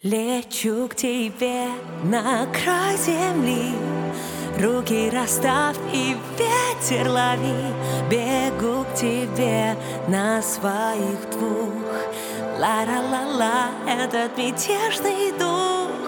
Лечу к тебе на край земли, руки расставь и ветер лови. Бегу к тебе на своих двух. Ла-ла-ла-ла, этот мятежный дух.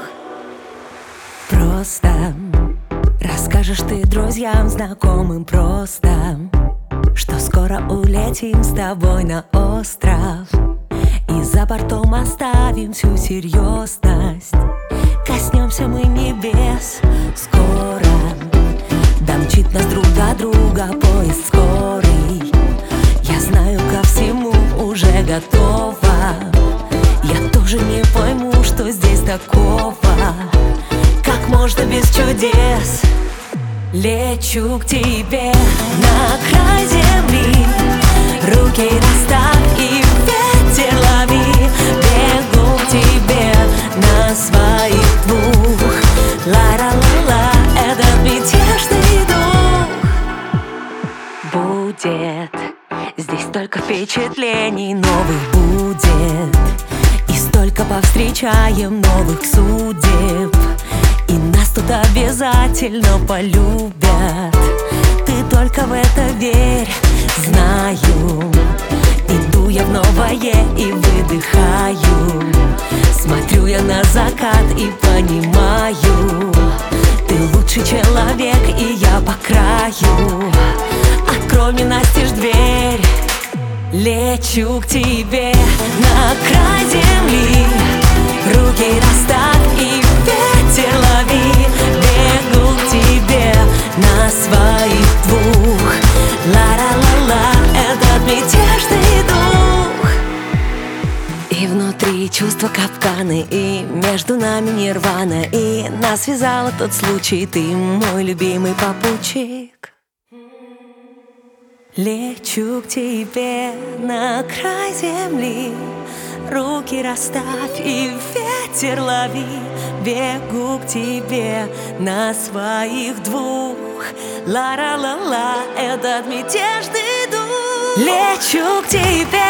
Просто расскажешь ты друзьям, знакомым просто, что скоро улетим с тобой на остров. И за бортом оставим всю серьезность. Коснемся мы небес скоро. Домчит нас друг до друга поезд скорый. Я знаю, ко всему уже готова. Я тоже не пойму, что здесь такого. Как можно без чудес? Лечу к тебе на край земли, руки расставь и ветер лови. Бегу к тебе на своих двух. Ла-ла-ла-ла, этот мятежный дух. Будет здесь столько впечатлений новых будет, и столько повстречаем новых судеб. И нас тут обязательно полюбят. Ты только в это верь, знаю. Иду я в новое и выдыхаю. Смотрю я на закат и понимаю, ты лучший человек, и я по краю. Открой мне настежь дверь. Лечу к тебе на край земли, руки расставь и ветер лови. Бегу к тебе на своих двух. Ла-ла-ла-ла, этот мятежный дух. И внутри чувства капканы, и между нами нирвана. И нас связал тот случай, ты мой любимый попутчик. Лечу к тебе на край земли, руки расставь и ветер лови. Бегу к тебе на своих двух. Ла-ла-ла-ла, этот мятежный дух. Лечу к тебе